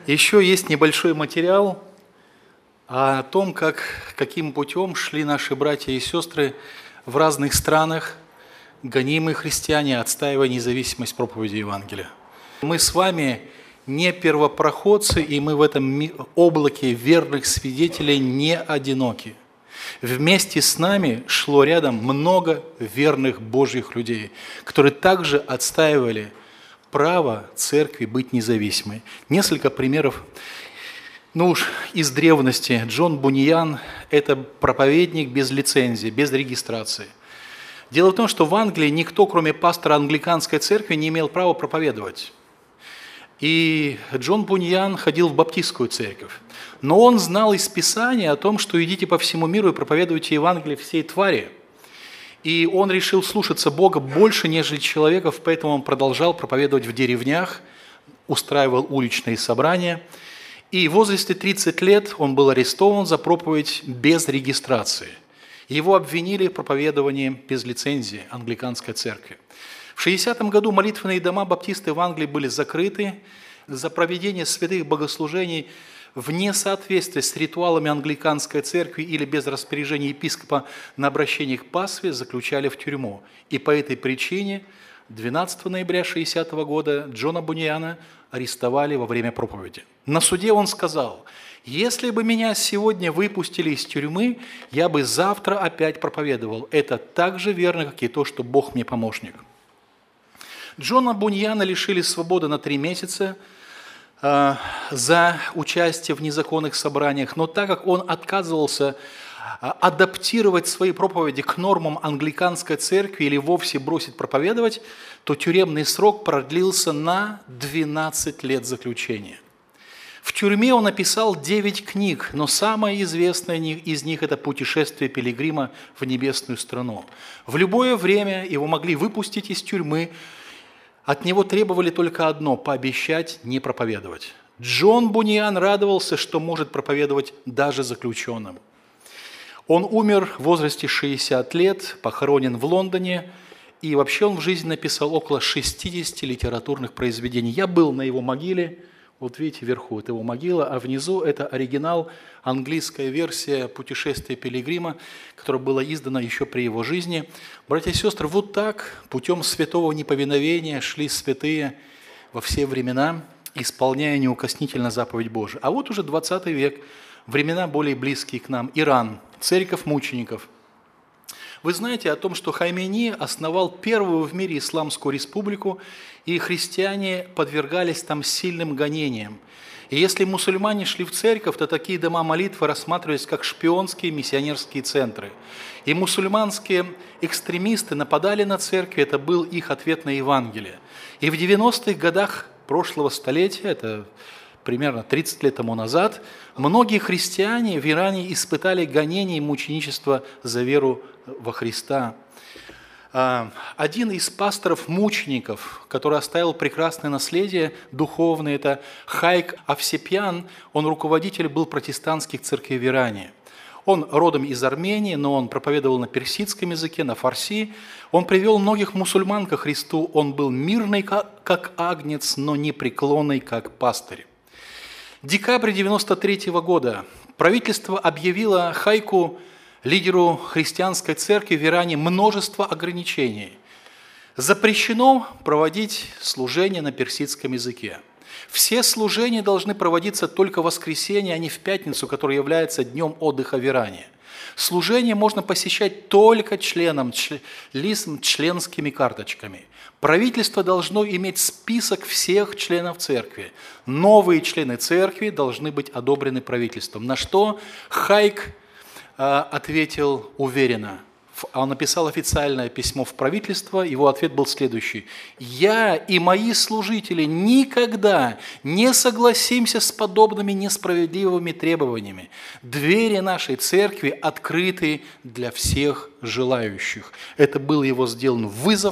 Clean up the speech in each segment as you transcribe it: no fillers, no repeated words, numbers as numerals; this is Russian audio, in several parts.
Еще есть небольшой материал о том, каким путем шли наши братья и сестры в разных странах, гонимые христиане, отстаивая независимость проповеди Евангелия. Мы с вами не первопроходцы, и мы в этом облаке верных свидетелей не одиноки. Вместе с нами шло рядом много верных Божьих людей, которые также отстаивали право церкви быть независимой. Несколько примеров. Из древности. Джон Буньян – это проповедник без лицензии, без регистрации. Дело в том, что в Англии никто, кроме пастора англиканской церкви, не имел права проповедовать. И Джон Буньян ходил в баптистскую церковь. Но он знал из Писания о том, что идите по всему миру и проповедуйте Евангелие всей твари. И он решил слушаться Бога больше, нежели человеков, поэтому он продолжал проповедовать в деревнях, устраивал уличные собрания. И в возрасте 30 лет он был арестован за проповедь без регистрации. Его обвинили в проповедовании без лицензии англиканской церкви. В 60-м году молитвенные дома баптисты в Англии были закрыты за проведение святых богослужений в несоответствии с ритуалами англиканской церкви или без распоряжения епископа на обращение к пастве заключали в тюрьму. И по этой причине 12 ноября 60 года Джона Буньяна арестовали во время проповеди. На суде он сказал: «Если бы меня сегодня выпустили из тюрьмы, я бы завтра опять проповедовал. Это так же верно, как и то, что Бог мне помощник». Джона Буньяна лишили свободы на 3 месяца за участие в незаконных собраниях, но так как он отказывался адаптировать свои проповеди к нормам англиканской церкви или вовсе бросить проповедовать, то тюремный срок продлился на 12 лет заключения. В тюрьме он написал 9 книг, но самая известная из них – это «Путешествие пилигрима в небесную страну». В любое время его могли выпустить из тюрьмы. От него требовали только одно – пообещать не проповедовать. Джон Буньян радовался, что может проповедовать даже заключенным. Он умер в возрасте 60 лет, похоронен в Лондоне, и вообще он в жизни написал около 60 литературных произведений. Я был на его могиле, вот видите, вверху это его могила, а внизу это оригинал, английская версия «Путешествия пилигрима», которая была издана еще при его жизни. Братья и сестры, вот так, путем святого неповиновения шли святые во все времена, исполняя неукоснительно заповедь Божию. А вот уже 20 век, времена более близкие к нам, Иран, церковь мучеников. Вы знаете о том, что Хамейни основал первую в мире исламскую республику, и христиане подвергались там сильным гонениям. И если мусульмане шли в церковь, то такие дома молитвы рассматривались как шпионские миссионерские центры. И мусульманские экстремисты нападали на церкви, это был их ответ на Евангелие. И в 90-х годах прошлого столетия, это примерно 30 лет тому назад, многие христиане в Иране испытали гонения и мученичество за веру во Христа. Один из пасторов-мучеников, который оставил прекрасное наследие духовное, это Хайк Авсепьян, он руководитель был протестантских церквей в Иране. Он родом из Армении, но он проповедовал на персидском языке, на фарси. Он привел многих мусульман ко Христу. Он был мирный, как агнец, но непреклонный, как пастырь. Декабрь 1993 года правительство объявило Хайку, лидеру христианской церкви в Иране, множество ограничений. Запрещено проводить служения на персидском языке. Все служения должны проводиться только в воскресенье, а не в пятницу, которая является днем отдыха в Иране. Служение можно посещать только членам, членскими карточками. Правительство должно иметь список всех членов церкви. Новые члены церкви должны быть одобрены правительством. На что Хайк ответил уверенно. Он написал официальное письмо в правительство, его ответ был следующий: «Я и мои служители никогда не согласимся с подобными несправедливыми требованиями. Двери нашей церкви открыты для всех желающих». Это был его сделан вызов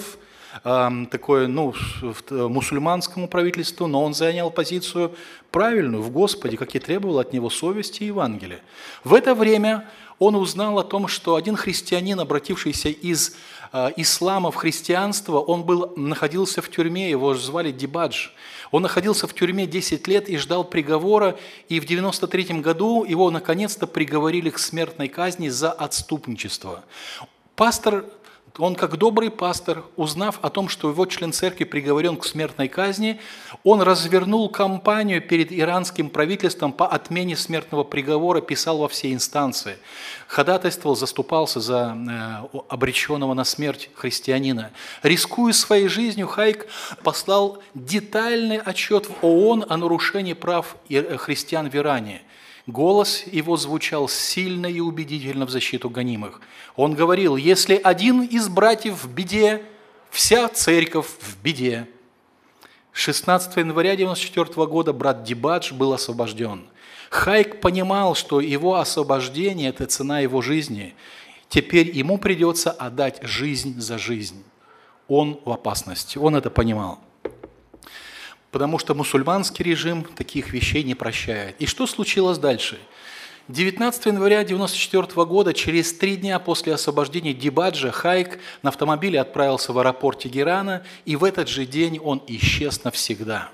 такое, мусульманскому правительству, но он занял позицию правильную в Господе, как и требовал от него совести и Евангелия. В это время он узнал о том, что один христианин, обратившийся из ислама в христианство, он находился в тюрьме, его звали Дибадж. Он находился в тюрьме 10 лет и ждал приговора, и в 1993 году его наконец-то приговорили к смертной казни за отступничество. Пастор, он как добрый пастор, узнав о том, что его член церкви приговорен к смертной казни, он развернул кампанию перед иранским правительством по отмене смертного приговора, писал во все инстанции, ходатайствовал, заступался за обреченного на смерть христианина. Рискуя своей жизнью, Хайк послал детальный отчет в ООН о нарушении прав христиан в Иране. Голос его звучал сильно и убедительно в защиту гонимых. Он говорил: если один из братьев в беде, вся церковь в беде. 16 января 1994 года брат Дибадж был освобожден. Хайк понимал, что его освобождение – это цена его жизни. Теперь ему придется отдать жизнь за жизнь. Он в опасности, он это понимал. Потому что мусульманский режим таких вещей не прощает. И что случилось дальше? 19 января 1994 года, через 3 дня после освобождения Дибаджа, Хайк на автомобиле отправился в аэропорт Тегерана, и в этот же день он исчез навсегда.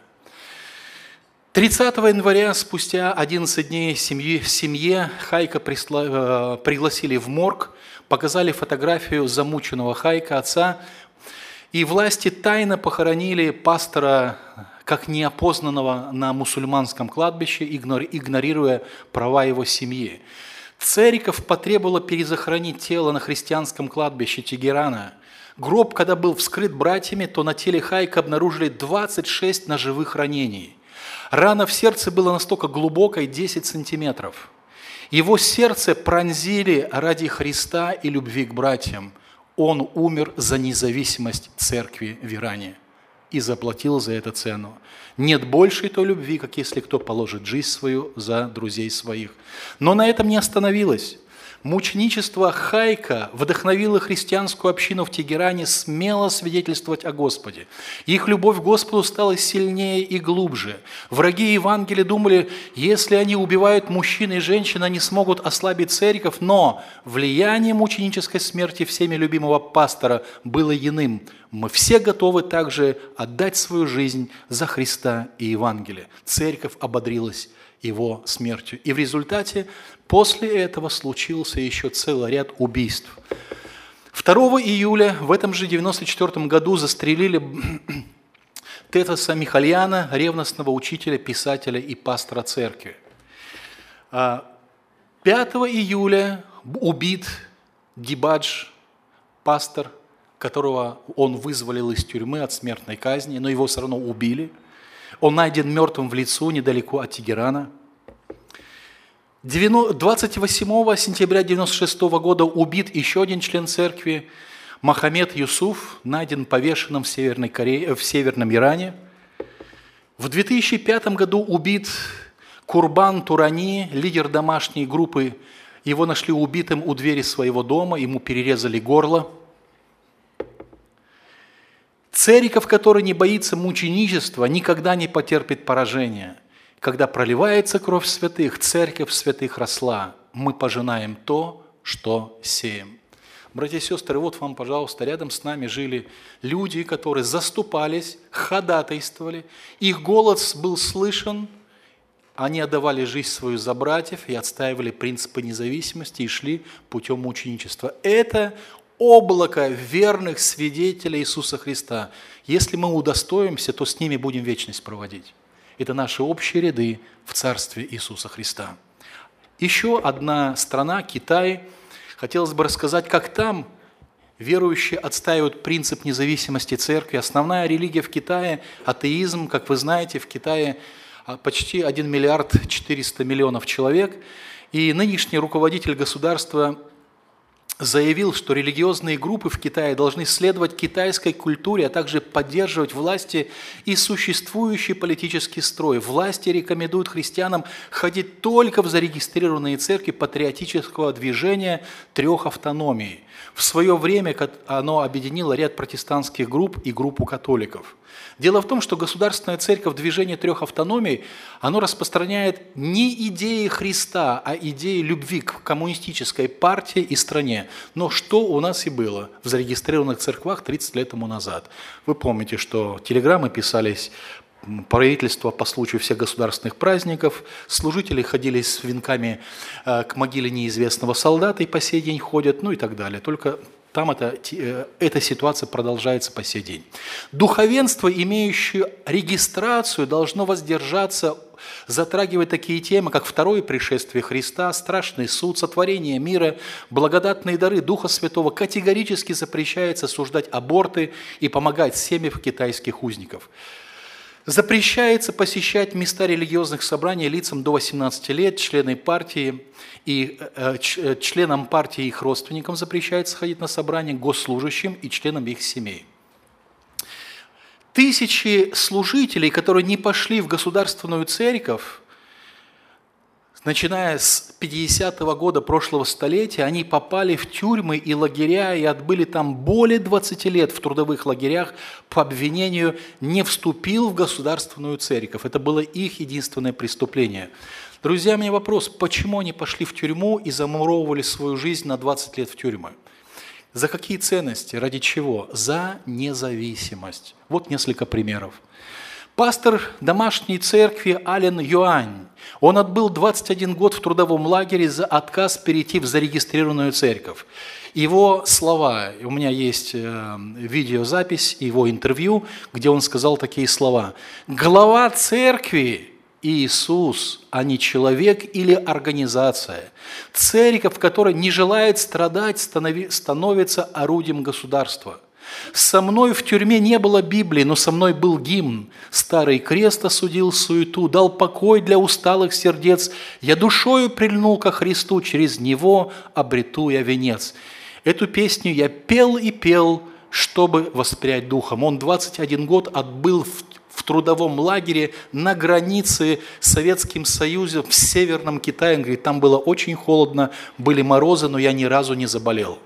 30 января, спустя 11 дней в семье Хайка пригласили в морг, показали фотографию замученного Хайка, отца, и власти тайно похоронили пастора как неопознанного на мусульманском кладбище, игнорируя права его семьи. Церковь потребовала перезахоронить тело на христианском кладбище Тегерана. Гроб, когда был вскрыт братьями, то на теле Хайка обнаружили 26 ножевых ранений. Рана в сердце была настолько глубокой, 10 сантиметров. Его сердце пронзили ради Христа и любви к братьям. Он умер за независимость церкви в Иране и заплатил за это цену. Нет большей той любви, как если кто положит жизнь свою за друзей своих. Но на этом не остановилось. Мученичество Хайка вдохновило христианскую общину в Тегеране смело свидетельствовать о Господе. Их любовь к Господу стала сильнее и глубже. Враги Евангелия думали, если они убивают мужчин и женщин, они смогут ослабить церковь, но влияние мученической смерти всеми любимого пастора было иным. Мы все готовы также отдать свою жизнь за Христа и Евангелие. Церковь ободрилась его смертью. И в результате после этого случился еще целый ряд убийств. 2 июля в этом же 1994 году застрелили Тетаса Михальяна, ревностного учителя, писателя и пастора церкви. 5 июля убит Дибадж, пастор, которого он вызволил из тюрьмы от смертной казни, но его все равно убили. Он найден мертвым в лесу недалеко от Тегерана. 28 сентября 1996 года убит еще один член церкви, Мохаммед Юсуф, найден повешенным в Северном Иране. В 2005 году убит Курбан Турани, лидер домашней группы. Его нашли убитым у двери своего дома, ему перерезали горло. Церковь, которая не боится мученичества, никогда не потерпит поражения. Когда проливается кровь святых, церковь святых росла. Мы пожинаем то, что сеем. Братья и сестры, вот вам, пожалуйста, рядом с нами жили люди, которые заступались, ходатайствовали. Их голос был слышен, они отдавали жизнь свою за братьев и отстаивали принципы независимости и шли путем мученичества. Это облако верных свидетелей Иисуса Христа. Если мы удостоимся, то с ними будем вечность проводить. Это наши общие ряды в Царстве Иисуса Христа. Еще одна страна, Китай. Хотелось бы рассказать, как там верующие отстаивают принцип независимости церкви. Основная религия в Китае – атеизм. Как вы знаете, в Китае почти 1 миллиард 400 миллионов человек. И нынешний руководитель государства заявил, что религиозные группы в Китае должны следовать китайской культуре, а также поддерживать власти и существующий политический строй. Власти рекомендуют христианам ходить только в зарегистрированные церкви патриотического движения трех автономий. В свое время оно объединило ряд протестантских групп и группу католиков. Дело в том, что государственная церковь движения трех автономий, оно распространяет не идеи Христа, а идеи любви к коммунистической партии и стране. Но что у нас и было в зарегистрированных церквах 30 лет тому назад. Вы помните, что телеграммы писались правительства по случаю всех государственных праздников, служители ходили с венками к могиле неизвестного солдата и по сей день ходят, ну и так далее. Только там эта ситуация продолжается по сей день. Духовенство, имеющее регистрацию, должно воздержаться затрагивать такие темы, как второе пришествие Христа, страшный суд, сотворение мира, благодатные дары Духа Святого. Категорически запрещается осуждать аборты и помогать семьям китайских узников. Запрещается посещать места религиозных собраний лицам до 18 лет, членам партии и их родственникам запрещается ходить на собрания, госслужащим и членам их семей. Тысячи служителей, которые не пошли в государственную церковь, начиная с 50-го года прошлого столетия, они попали в тюрьмы и лагеря и отбыли там более 20 лет в трудовых лагерях по обвинению «не вступил в государственную церковь». Это было их единственное преступление. Друзья, у меня вопрос, почему они пошли в тюрьму и замуровывали свою жизнь на 20 лет в тюрьмы? За какие ценности? Ради чего? За независимость. Вот несколько примеров. Пастор домашней церкви Ален Юань, он отбыл 21 год в трудовом лагере за отказ перейти в зарегистрированную церковь. Его слова, у меня есть видеозапись его интервью, где он сказал такие слова. «Глава церкви Иисус, а не человек или организация. Церковь, которая не желает страдать, становится орудием государства. Со мной в тюрьме не было Библии, но со мной был гимн. Старый крест осудил суету, дал покой для усталых сердец. Я душою прильнул ко Христу, через Него обрету я венец». Эту песню я пел и пел, чтобы воспрять духом. Он 21 год отбыл в трудовом лагере на границе с Советским Союзом в Северном Китае. Он говорит, там было очень холодно, были морозы, но я ни разу не заболел.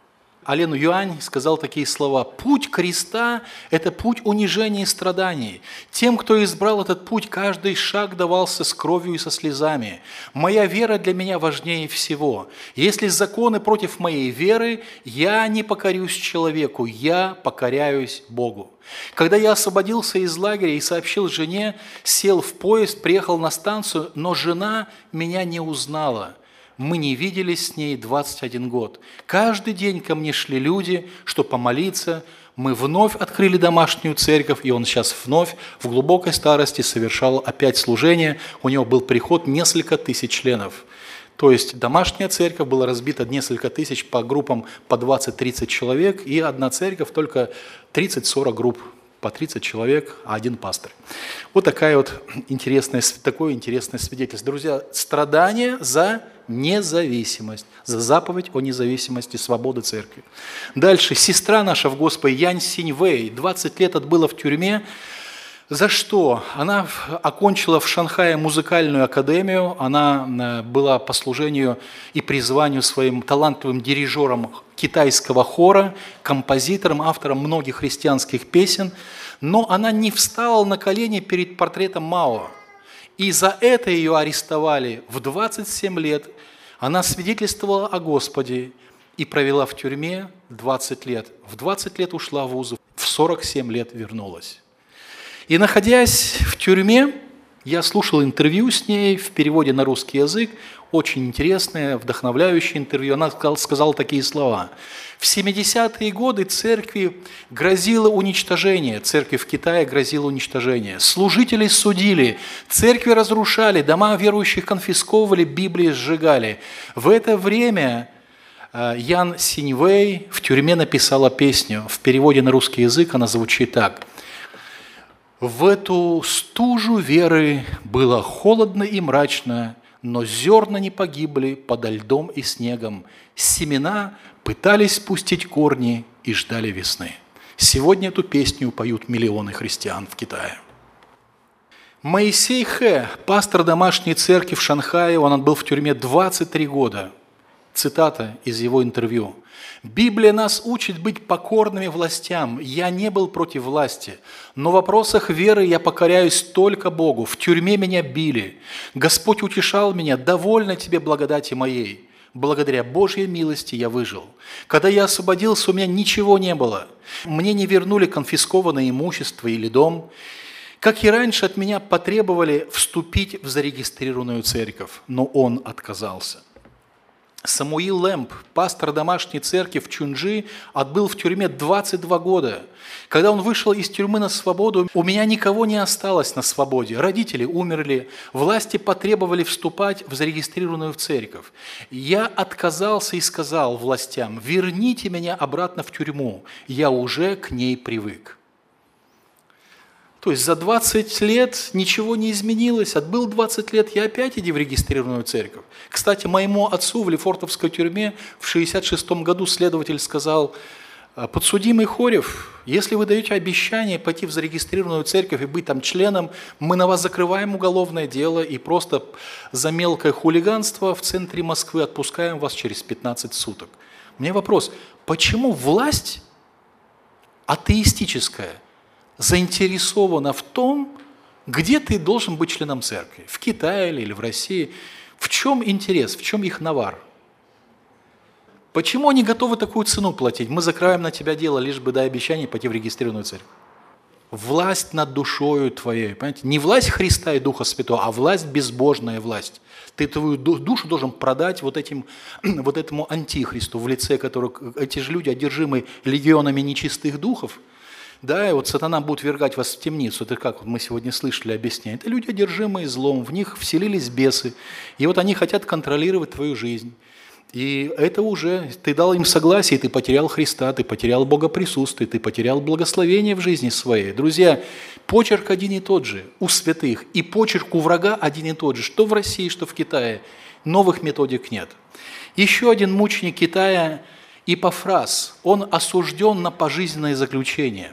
Ален Юань сказал такие слова: «Путь креста – это путь унижения и страданий. Тем, кто избрал этот путь, каждый шаг давался с кровью и со слезами. Моя вера для меня важнее всего. Если законы против моей веры, я не покорюсь человеку, я покоряюсь Богу». Когда я освободился из лагеря и сообщил жене, сел в поезд, приехал на станцию, но жена меня не узнала. Мы не виделись с ней 21 год. Каждый день ко мне шли люди, чтобы помолиться. Мы вновь открыли домашнюю церковь, и он сейчас вновь в глубокой старости совершал опять служение. У него был приход несколько тысяч членов. То есть домашняя церковь была разбита несколько тысяч по группам по 20-30 человек, и одна церковь только 30-40 групп. По 30 человек, а один пастор. Вот такое интересное свидетельство. Друзья, страдания за независимость, за заповедь о независимости, свободы церкви. Дальше. Сестра наша в Господе Янь Синьвэй 20 лет отбыла в тюрьме. За что? Она окончила в Шанхае музыкальную академию, она была по служению и призванию своим талантливым дирижером китайского хора, композитором, автором многих христианских песен, но она не встала на колени перед портретом Мао. И за это ее арестовали в 27 лет. Она свидетельствовала о Господе и провела в тюрьме 20 лет. В 20 лет ушла в вуз, в 47 лет вернулась. И находясь в тюрьме, я слушал интервью с ней в переводе на русский язык, очень интересное, вдохновляющее интервью. Она сказала такие слова. В 70-е годы церкви грозило уничтожение, церкви в Китае грозило уничтожение. Служителей судили, церкви разрушали, дома верующих конфисковывали, Библии сжигали. В это время Ян Синьвэй в тюрьме написала песню. В переводе на русский язык она звучит так. В эту стужу веры было холодно и мрачно, но зерна не погибли подо льдом и снегом. Семена пытались пустить корни и ждали весны. Сегодня эту песню поют миллионы христиан в Китае. Моисей Хэ, пастор домашней церкви в Шанхае, он был в тюрьме 23 года. Цитата из его интервью. «Библия нас учит быть покорными властям. Я не был против власти, но в вопросах веры я покоряюсь только Богу. В тюрьме меня били. Господь утешал меня, довольно тебе благодати моей. Благодаря Божьей милости я выжил. Когда я освободился, у меня ничего не было. Мне не вернули конфискованное имущество или дом. Как и раньше, от меня потребовали вступить в зарегистрированную церковь, но он отказался». Самуил Лэмп, пастор домашней церкви в Чунджи, отбыл в тюрьме 22 года. Когда он вышел из тюрьмы на свободу, у меня никого не осталось на свободе. Родители умерли, власти потребовали вступать в зарегистрированную церковь. Я отказался и сказал властям: верните меня обратно в тюрьму, я уже к ней привык. То есть за 20 лет ничего не изменилось. Отбыл 20 лет, я опять иди в регистрированную церковь. Кстати, моему отцу в Лефортовской тюрьме в 1966 году следователь сказал: подсудимый Хорев, если вы даете обещание пойти в зарегистрированную церковь и быть там членом, мы на вас закрываем уголовное дело и просто за мелкое хулиганство в центре Москвы отпускаем вас через 15 суток. У меня вопрос: почему власть атеистическая заинтересована в том, где ты должен быть членом церкви? В Китае или в России? В чем интерес, в чем их навар? Почему они готовы такую цену платить? Мы закроем на тебя дело, лишь бы дай обещание пойти в регистрированную церковь. Власть над душою твоей. Понимаете? Не власть Христа и Духа Святого, а власть, безбожная власть. Ты твою душу должен продать вот этому антихристу, в лице которого эти же люди, одержимые легионами нечистых духов. Да, и вот сатана будет ввергать вас в темницу. Это как мы сегодня слышали объяснение. Это люди, одержимые злом, в них вселились бесы. И вот они хотят контролировать твою жизнь. И это уже, ты дал им согласие, ты потерял Христа, ты потерял Богоприсутствие, ты потерял благословение в жизни своей. Друзья, почерк один и тот же у святых, и почерк у врага один и тот же, что в России, что в Китае. Новых методик нет. Еще один мученик Китая, Ипофраз, он осужден на пожизненное заключение.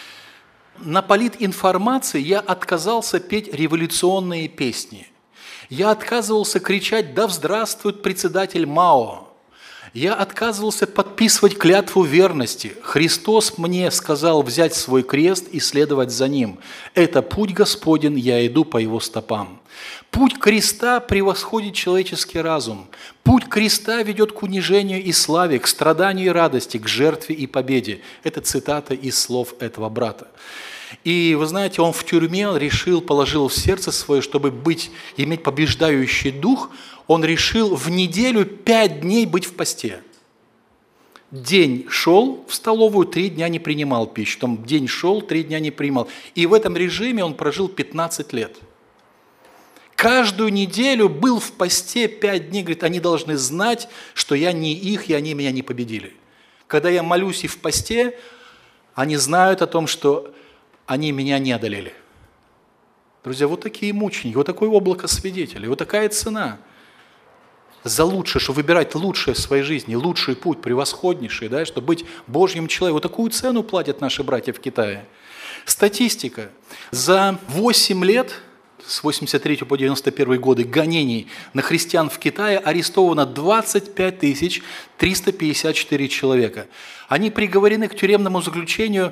На политинформации я отказался петь революционные песни. Я отказывался кричать: «Да здравствует председатель Мао!» Я отказывался подписывать клятву верности. Христос мне сказал взять свой крест и следовать за Ним. Это путь Господень, я иду по Его стопам. Путь креста превосходит человеческий разум. Путь креста ведет к унижению и славе, к страданию и радости, к жертве и победе. Это цитата из слов этого брата. И вы знаете, он в тюрьме положил в сердце свое, чтобы иметь побеждающий дух, он решил в неделю 5 дней быть в посте. День шел в столовую, 3 дня не принимал пищу. Там день шел, 3 дня не принимал. И в этом режиме он прожил 15 лет. Каждую неделю был в посте 5 дней. Говорит, они должны знать, что я не их, и они меня не победили. Когда я молюсь и в посте, они знают о том, что они меня не одолели. Друзья, вот такие мученики, вот такое облако свидетелей, вот такая цена за лучшее, чтобы выбирать лучшее в своей жизни, лучший путь, превосходнейший, да, чтобы быть Божьим человеком. Вот такую цену платят наши братья в Китае. Статистика. За 8 лет, с 83 по 91 годы, гонений на христиан в Китае арестовано 25 354 человека. Они приговорены к тюремному заключению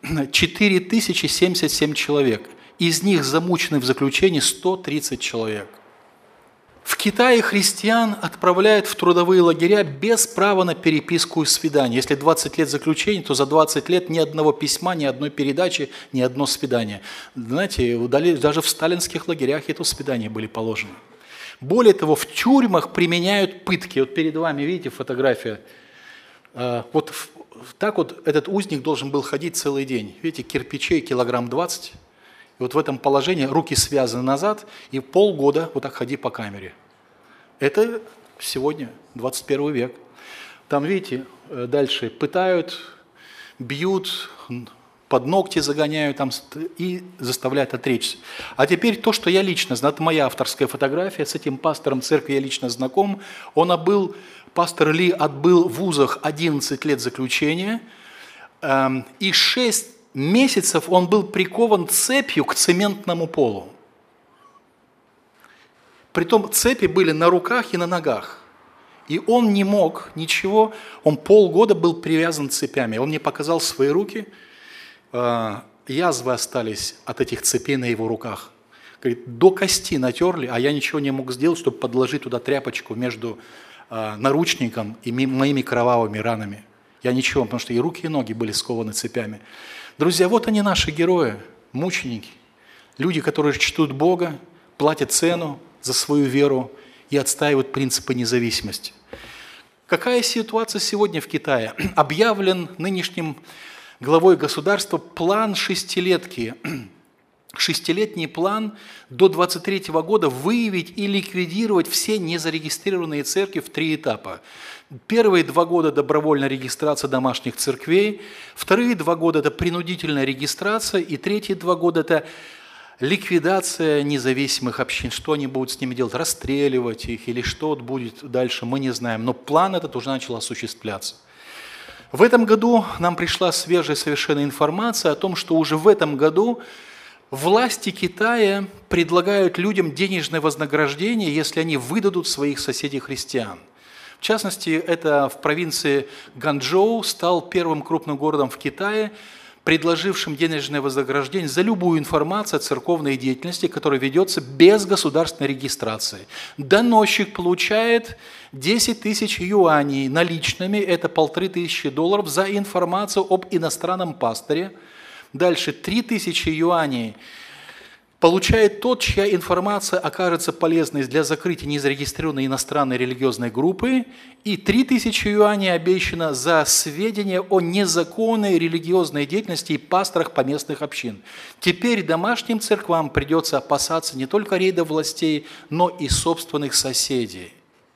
4077 человек. Из них замучены в заключении 130 человек. В Китае христиан отправляют в трудовые лагеря без права на переписку и свидание. Если 20 лет заключения, то за 20 лет ни одного письма, ни одной передачи, ни одно свидание. Знаете, даже в сталинских лагерях это свидания были положены. Более того, в тюрьмах применяют пытки. Вот перед вами, видите, фотография. Вот так вот этот узник должен был ходить целый день. Видите, кирпичей килограмм 20. И вот в этом положении руки связаны назад, и полгода вот так ходи по камере. Это сегодня, 21 век. Там, видите, дальше пытают, бьют, под ногти загоняют там, и заставляют отречься. А теперь то, что я лично знаю, это моя авторская фотография, с этим пастором церкви я лично знаком. Пастор Ли отбыл в вузах 11 лет заключения, и 6 месяцев он был прикован цепью к цементному полу. Притом цепи были на руках и на ногах. И он не мог ничего, он полгода был привязан цепями. Он мне показал свои руки, язвы остались от этих цепей на его руках. Говорит, до кости натерли, а я ничего не мог сделать, чтобы подложить туда тряпочку между наручником и моими кровавыми ранами. Я ничего, потому что и руки, и ноги были скованы цепями. Друзья, вот они наши герои, мученики. Люди, которые чтут Бога, платят цену за свою веру и отстаивают принципы независимости. Какая ситуация сегодня в Китае? Объявлен нынешним главой государства план шестилетки. Шестилетний план до 2023 года выявить и ликвидировать все незарегистрированные церкви в 3 этапа. Первые 2 года – добровольная регистрация домашних церквей, вторые 2 года – это принудительная регистрация, и третьи 2 года – это ликвидация независимых общин. Что они будут с ними делать? Расстреливать их или что будет дальше, мы не знаем. Но план этот уже начал осуществляться. В этом году нам пришла свежая совершенно информация о том, что уже в этом году власти Китая предлагают людям денежное вознаграждение, если они выдадут своих соседей-христиан. В частности, это в провинции Ганчжоу стал первым крупным городом в Китае, предложившим денежное вознаграждение за любую информацию о церковной деятельности, которая ведется без государственной регистрации. Доносчик получает 10 тысяч юаней наличными, это $1500 за информацию об иностранном пасторе. Дальше 3000 юаней получает тот, чья информация окажется полезной для закрытия незарегистрированной иностранной религиозной группы, и 3000 юаней обещано за сведения о незаконной религиозной деятельности и пасторах поместных общин. Теперь домашним церквам придется опасаться не только рейда властей, но и собственных соседей.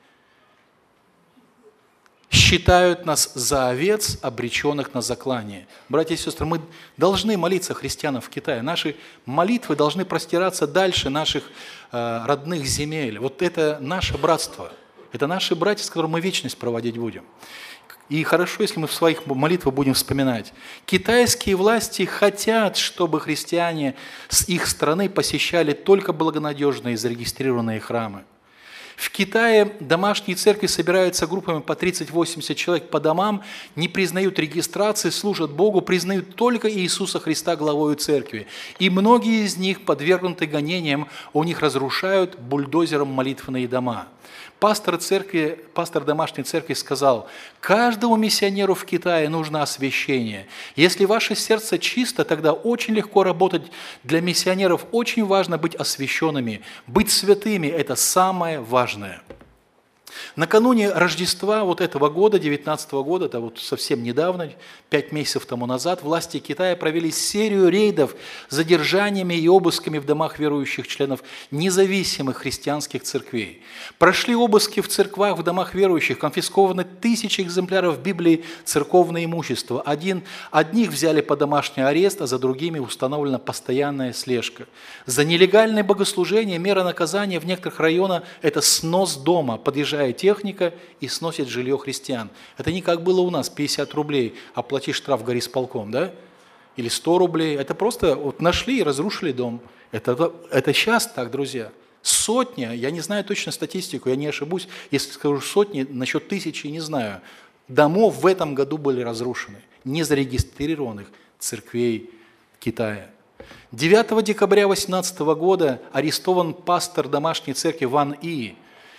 Считают нас за овец, обреченных на заклание. Братья и сестры, мы должны молиться христианам в Китае. Наши молитвы должны простираться дальше наших родных земель. Вот это наше братство. Это наши братья, с которыми мы вечность проводить будем. И хорошо, если мы в своих молитвах будем вспоминать. Китайские власти хотят, чтобы христиане с их страны посещали только благонадежные зарегистрированные храмы. В Китае домашние церкви собираются группами по 30-80 человек по домам, не признают регистрации, служат Богу, признают только Иисуса Христа главою церкви. И многие из них подвергнуты гонениям, у них разрушают бульдозером молитвенные дома. Пастор домашней церкви сказал, каждому миссионеру в Китае нужно освящение. Если ваше сердце чисто, тогда очень легко работать. Для миссионеров очень важно быть освященными. Быть святыми – это самое важное. Накануне Рождества вот этого года, 2019 года, это вот совсем недавно, 5 месяцев тому назад, власти Китая провели серию рейдов с задержаниями и обысками в домах верующих членов независимых христианских церквей. Прошли обыски в церквах, в домах верующих, конфискованы 1000 экземпляров Библии, церковное имущество. Одних взяли под домашний арест, а за другими установлена постоянная слежка. За нелегальное богослужение мера наказания в некоторых районах – это снос дома, подъезжает техника и сносит жилье христиан. Это не как было у нас, 50 рублей, оплати штраф горисполком, да? Или 100 рублей. Это просто вот нашли и разрушили дом. Это сейчас так, друзья. Сотня, я не знаю точно статистику, я не ошибусь, если скажу сотни, насчет 1000 не знаю. Домов в этом году были разрушены, незарегистрированных церквей Китая. 9 декабря 2018 года арестован пастор домашней церкви Ван И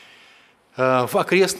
в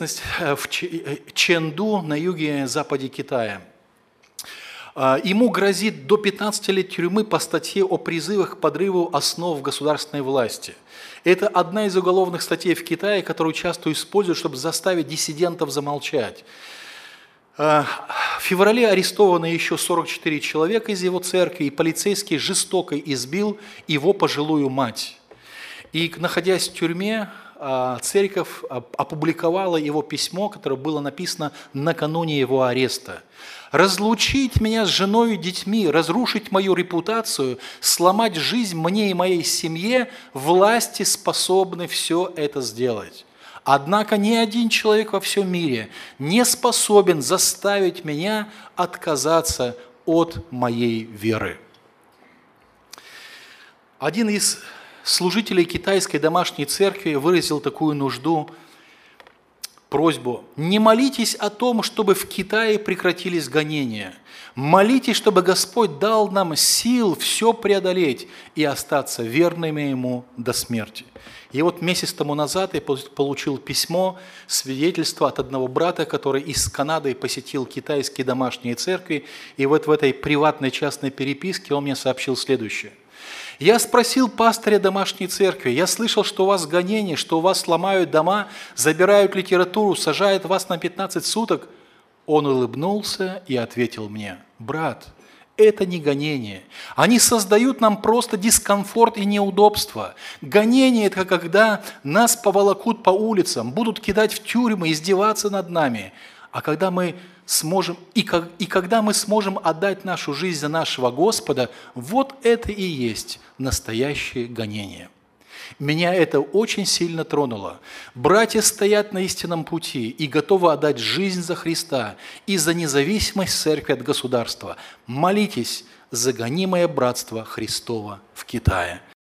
Чэнду на юге-западе Китая. Ему грозит до 15 лет тюрьмы по статье о призывах к подрыву основ государственной власти. Это одна из уголовных статей в Китае, которую часто используют, чтобы заставить диссидентов замолчать. В феврале арестованы еще 44 человека из его церкви, и полицейский жестоко избил его пожилую мать. И, находясь в тюрьме, церковь опубликовала его письмо, которое было написано накануне его ареста. «Разлучить меня с женой и детьми, разрушить мою репутацию, сломать жизнь мне и моей семье, власти способны все это сделать. Однако ни один человек во всем мире не способен заставить меня отказаться от моей веры». Один из служителей китайской домашней церкви выразил такую нужду, просьбу: не молитесь о том, чтобы в Китае прекратились гонения. Молитесь, чтобы Господь дал нам сил все преодолеть и остаться верными Ему до смерти. И вот месяц тому назад я получил письмо, свидетельство от одного брата, который из Канады посетил китайские домашние церкви, и вот в этой приватной частной переписке он мне сообщил следующее. «Я спросил пастыря домашней церкви, я слышал, что у вас гонения, что у вас ломают дома, забирают литературу, сажают вас на 15 суток. Он улыбнулся и ответил мне: брат, это не гонение. Они создают нам просто дискомфорт и неудобства. Гонение – это когда нас поволокут по улицам, будут кидать в тюрьмы, издеваться над нами. А когда мы сможем, когда мы сможем отдать нашу жизнь за нашего Господа, вот это и есть настоящее гонение». Меня это очень сильно тронуло. Братья стоят на истинном пути и готовы отдать жизнь за Христа и за независимость церкви от государства. Молитесь за гонимое братство Христово в Китае.